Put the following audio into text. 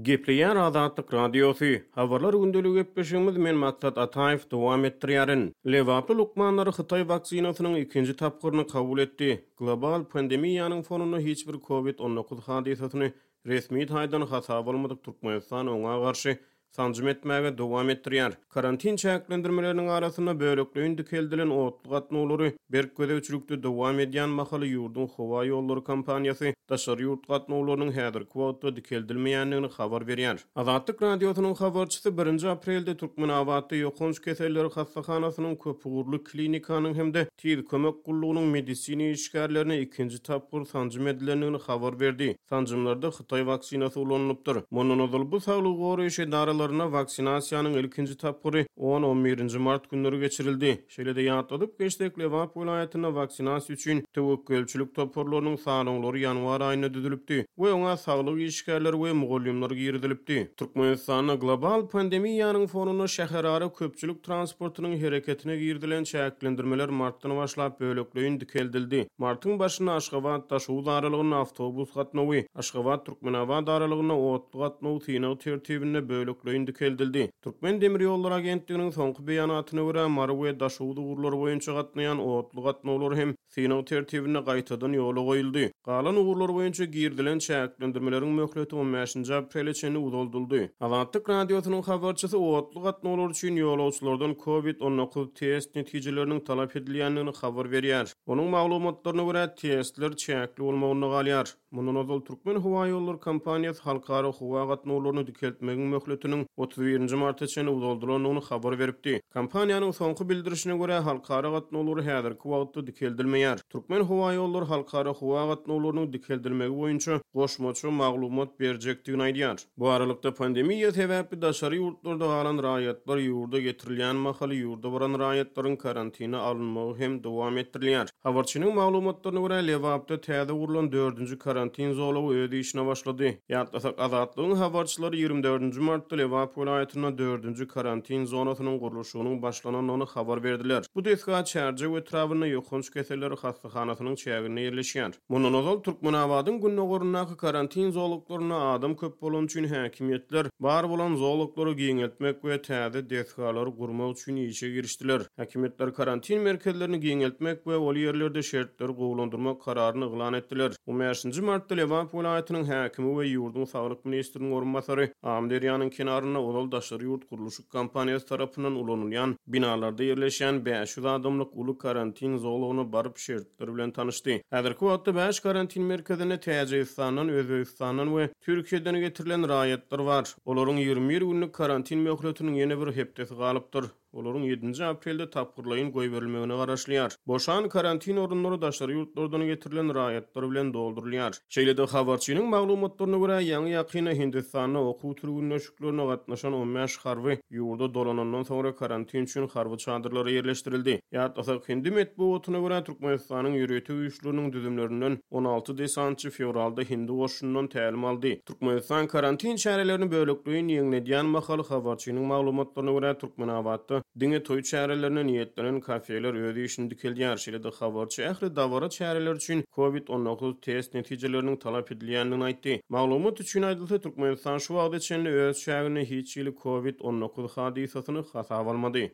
Gepleýär Azatlyk Radiosu. Habarlar gündelik gepleşigimiz men Maksat Ataev dowam etdirýärin. Lewaply lukmanlary Hytaý waksinasynyň ikinji tapgyryny kabul etdi. Global pandemiýanyň fonunda hiç bir COVID-19 hadisasyny resmi taýdan hasap almadyk Türkmenistan oňa garşy sanjym etmäge dowam etdirýär. Karantin çäklendirmeleriniň arasynda bölekliň dikeldilen otlyk gatnawlary berk gödäwçilikde dowam edýän mahaly ýurdun howa ýollary kompaniýasy daşary ýurt gatnawlarynyň häzirki wagtda dikeldilmeýändigini habar berýär. Azatlyk radiosynyň habarçysy 1 aprelde Türkmenabadda ýokunç keselleri hastakanasynyň köpügürlük klinikanyň hemde tiz kömek gullugynyň medisini işgärlerini ikinji tapgyr sanjym edilendigini habar berdi. Sanjymlarda Hytaý vaksinasy ulanlypdyr. Mundan bu saglyk goraýşy daralarına vaksinasiýanyň ilkinji tapgyry 10-11 mart günleri geçirildi. Şeýle-de ýatladyp geçdek Lewap vilayatyna vaksinasiýa üçin tewekkelçilik toparlarynyň sanaglary ýanwar aýyna düzülipdi we oňa saglyk işgärleri we mugallimler girdilipdi. Türkmenistanyň global pandemiýanyň fonuna şäherara köpçülik transportunyň hereketine girdilen çäklendirmeler martdan başlap bölekliň dikeldildi. Martyň başyna Aşgabat taşuw daralygyna awtobus gatnawy, Aşgabat Türkmenabad daralygyna otly gatnaw synaw tertibinde bölekliň dikeldildi. Türkmen demir ýolları agentliginiň soňky beýanatyna görä Marwe daşuwdy urlary boýunça gatnaýan otly gatnawlar hem synaw tertibine gaýtadan ýola goýuldy. Galan urlar boýunça girdilen çäklendirmeleriň möhleti 15 aprele çenli uzolduldy. Azatlyk radiosynyň habarçysy otly gatnawlar üçin ýolawçylardan COVID-19 test netijeleriniň talap edilýändigini habar berýär. Onuň maglumatlaryna görä testler çäkli bolmagyny galýar. Mundan öňe Türkmen howa ýollary kompaniýasy halkara howa gatnawlaryny dikeltmegiň möhletiniň 31 martda çenli uzoldulanyny habar beripdi. Kompaniýanyň soňky bildirişine görä halkara gatnawlary häzirki wagtda dikeldilmeýär. Türkmen howa ýollary halkara howa gatnawlarynyň dikeldilmegi boýunça goşmaçy maglumat berjekdigini aýdýar. Bu aralykda pandemiýa sebäpli daşary ýurtlarda galan raýatlar ýurda getirilýän mahaly ýurda baran raýatlaryň karantina alınmagy hem dowam etdirilýär. Habarçynyň maglumatlaryna görä Lewapda täze gurulan 4-nji karantin zolagy öz işine başlady. Ýatlasak Azatlygyň habarçylary 24 martda Lewap vilayatyna 4-nji karantin zonasynyň gurulşynyň başlananyny habar berdiler. Bu desga çärje we trawyna ýokunç keselleri hastakanasynyň çägine ýerleşýär. Mundan öňe Türkmenabadyň günnägorundaky karantin zolaklaryna adam köp bolan üçin häkimetler bar bolan zolaklary giňeltmek we täze desgalary gurmak üçin işe girişdiler. Häkimetler karantin merkezlerini giňeltmek we ol ýerlerde şertleri gowlandyrmak kararyny eglan etdiler. 15 martda Lewap vilayatynyň häkimi we ýurdun saglyk ministriniň orunbasary Amderyanyň kenaryna olal daşary ýurt gurulşy kompaniýasy tarapyndan ulanylýan binalarda ýerleşýän 500 adamlyk uly karantin zolagyna baryp şertleri bilen tanışdy. Häzirki wagtda 5 karantin merkezine Täjikistanyň, Özbekistanyň we Türkiýeden getirilen raýatlar bar. Olaryň 21 günlük karantin möhletiniň ýene bir hepdesi galypdyr. Olaryň 7 aprelde tapgyrlaýyn goý berilmegine garaşlýar. Boşan karantin orunlary daşary ýurtlardan getirilen raýatlar bilen doldurulýar. Şeýle-de habarçynyň maglumatlaryna görä ýa-ni ýakyna Hindistanyň okuw türgünleşiklerine gatnaşan 15 harby ýurda dolanandan soňra karantin üçin harby çadyrlary ýerleşdirildi. Ýa-da Hindi medeniýetine görä Türkmenistanyň ýöretim güýçleriniň düzümlerinden 16 desantçy fevralda Hindi goşunundan tälim aldy. Türkmenistan karantin çärelerini bölekliň ýeňledýän mahaly habarçynyň maglumatlaryna görä Türkmenabadda diňe toý çärelerine niýetlenen kafeler öz işini dikelýär. Şeýle-de habarçy ähli dawara çäreler üçin COVID-19 test netijeleriniň talap edilýändigini aýtdy. Maglumat üçin aýdylsa Türkmenistan şu wagtda çenli öz şäherine hiç ýyly COVID-19 hadisasyny hasap almady.